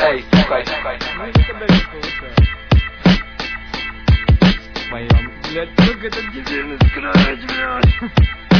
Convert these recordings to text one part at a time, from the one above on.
Эй, сука. Моем, блядь, сука, это дебильный скрэч, блядь.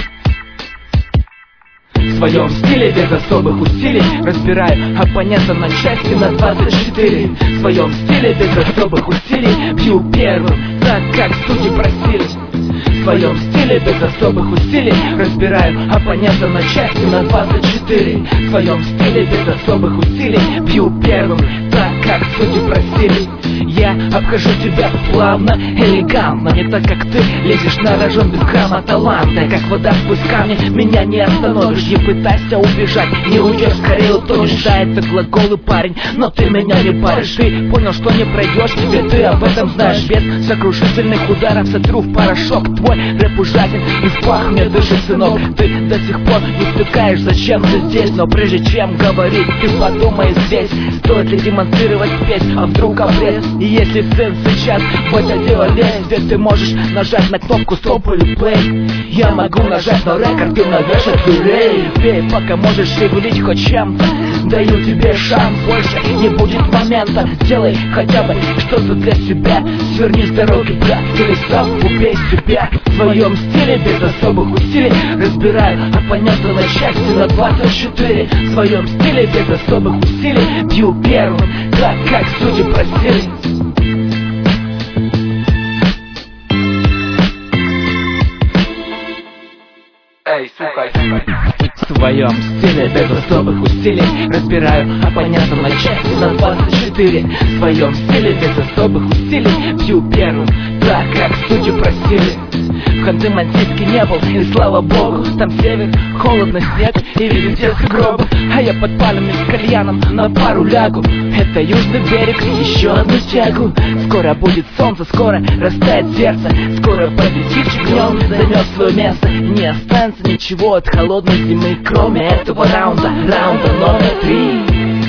В своем стиле без особых усилий разбираю оппонента на части на 24. В своем стиле без особых усилий бью первым, так как судьи просили. В своем стиле без особых усилий разбираю оппонента на части на 24. В своем стиле без особых усилий бью первым, так как судьи просили. Я обхожу тебя плавно, элегантно, не так как ты лезешь на рожон без грамма таланта. Как вода сквозь камни, меня не остановишь. Не пытайся убежать, не уйдешь, скорее утонешь. Да, это глаголы, парень, но ты меня не паришь. Ты понял, что не пройдешь, ведь ты об этом знаешь. Без сокрушительных ударов сотру в порошок. Твой рэп ужасен и в пах мне дышит, сынок. Ты до сих пор не втыкаешь, зачем ты здесь. Но прежде чем говорить, ты подумай здесь. Стоит ли демонстрировать спесь, а вдруг обрез? И если сын сейчас в это дело лезет, ведь ты можешь нажать на кнопку стоп или плей. Я могу нажать на рекорд и навешать люлей. Пей, пока можешь шевелить хоть чем-то. Даю тебе шанс, больше не будет момента. Сделай хотя бы что-то для себя. Сверни с дороги, брат, или сам убей себя. В своем стиле без особых усилий разбираю оппонента на части на 24. В своем стиле без особых усилий бью первым, так как судьи просили. Эй, сука. В своем стиле без особых усилий разбираю оппонента на части на 24. В своем стиле без особых усилий бью первым, так как судьи просили. В Ханты-Мансийске не был, и слава богу, там север, холодно, снег и везде сугробы. А я под пальмами с кальяном на пару лягу. Это южный берег, еще одну тягу. Скоро будет солнце, скоро растает сердце. Скоро победивший днем займет свое место. Не останется ничего от холодной зимы, кроме этого раунда номер 3.